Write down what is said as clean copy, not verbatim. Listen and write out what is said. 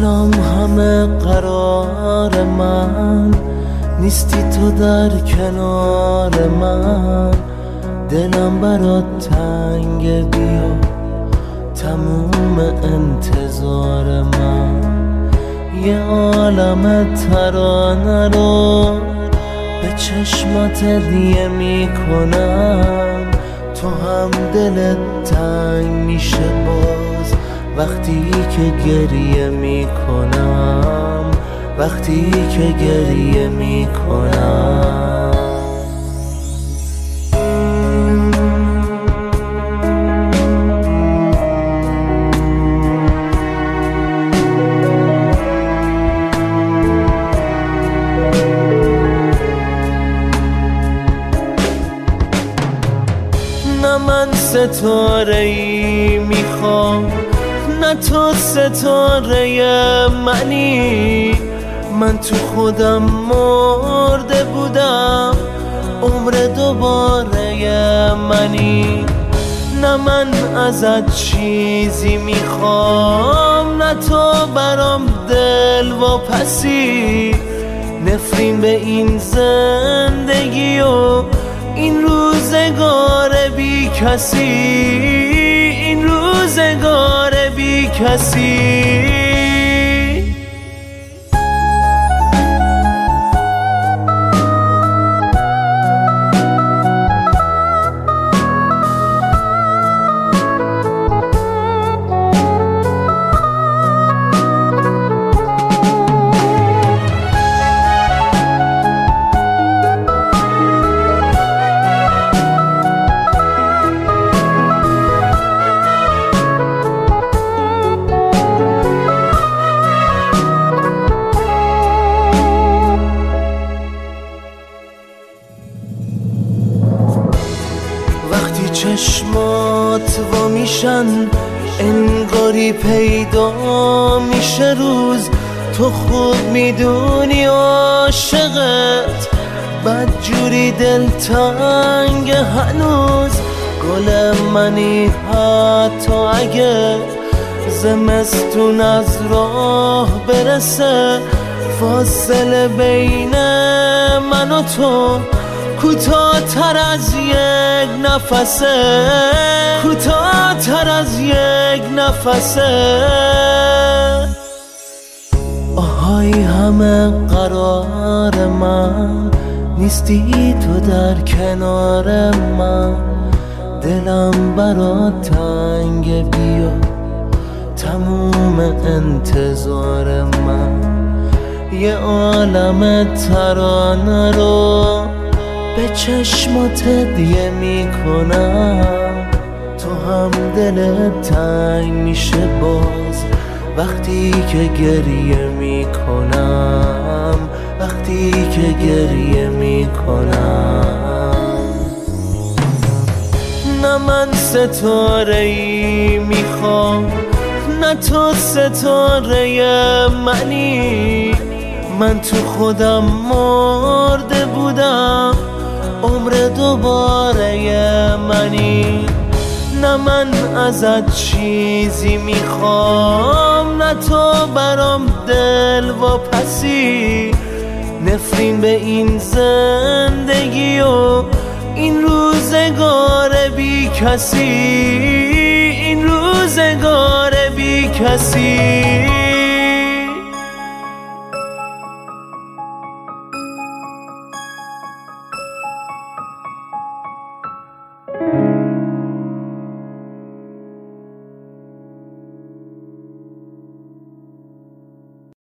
دلم همه قرار من، نیستی تو در کنار من. دلم برات تنگ، بیا تموم انتظار من. یه عالم ترانه رو به چشمات دیه میکنم. تو هم دلت تنگ میشه باز وقتی که گریه میکنم، وقتی که گریه میکنم. نه من ستاره‌ای میخوام، نه تو ستاره منی. من تو خودم مرده بودم، عمر دوباره منی. نه من ازت چیزی میخوام، نه تو برام دل و پسی. نفرین به این زندگی و این روزگار بی کسی، این روزگار بی کسی. وقتی چشمات وا میشن انگاری پیدا میشه روز. تو خوب میدونی عاشقت بدجوری دلتنگ هنوز. گل منی حتی اگه زمستون از راه برسه. فاصله بین من و تو کوتاه‌تر از یک نفسه، کوتاه‌تر از یک نفسه. آهای همه قرار من، نیستی تو در کنار من. دلم برات تنگ، بیا تموم انتظار من. یه عالم ترانه رو به چشمات دیه میکنم. تو هم دلت تنگ میشه باز وقتی که گریه میکنم، وقتی که گریه میکنم. نه من ستاره‌ای میخوام، نه تو ستاره منی. من تو خودم مرده بودم، عمر دوباره منی. نه من ازت چیزی میخوام، نه تو برام دل و پسی. نفرین به این زندگی و این روزگار بی کسی، این روزگار بی کسی.